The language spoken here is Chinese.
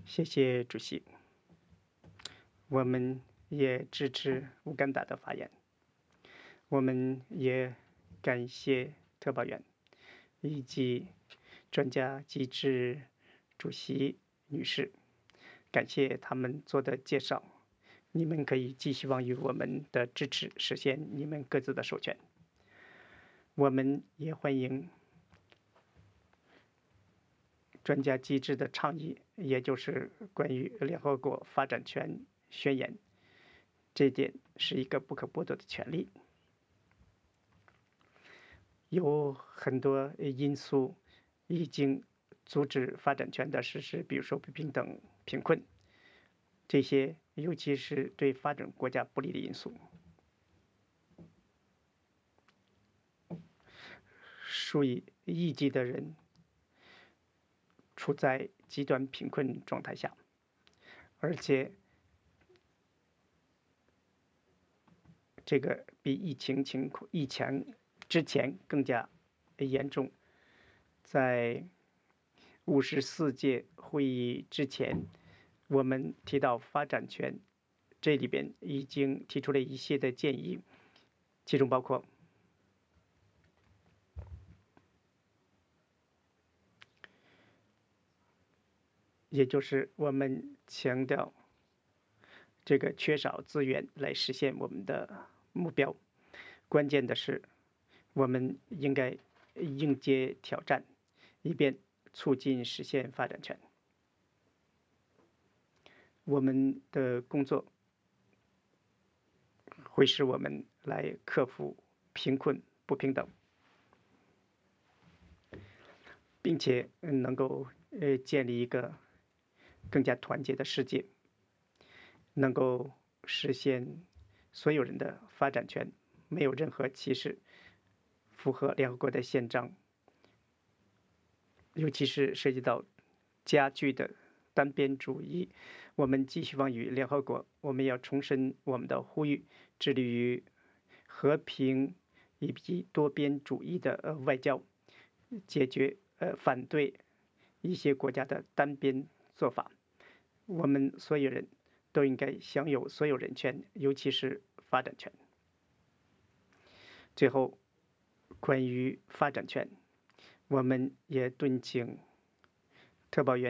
谢谢主席。我们也支持乌干达的发言，我们也感谢特派员以及专家机制主席女士，感谢他们做的介绍。你们可以寄希望于我们的支持，实现你们各自的授权。我们也欢迎专家机制的倡议，也就是关于联合国发展权宣言，这点是一个不可剥夺的权利。有很多因素已经阻止发展权的实施，比如说不平等、贫困，这些尤其是对发展国家不利的因素。数以亿计的人处在极端贫困状态下，而且这个比疫情之前更加严重。在54届会议之前，我们提到发展权，这里边已经提出了一些的建议，其中包括也就是我们强调这个缺少资源来实现我们的目标。关键的是，我们应该迎接挑战，以便促进实现发展权。我们的工作会使我们来克服贫困不平等，并且能够建立一个更加团结的世界，能够实现所有人的发展权，没有任何歧视，符合联合国的宪章，尤其是涉及到加剧的单边主义。我们寄希望于联合国，我们要重申我们的呼吁，致力于和平以及多边主义的外交，解决反对一些国家的单边做法。我们所有人都应该享有所有人权，尤其是发展权。最后，关于发展权，我们也敦请特派员